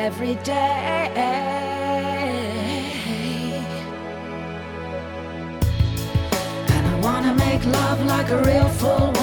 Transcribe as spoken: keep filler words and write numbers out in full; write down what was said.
every day. And I wanna make love like a real fool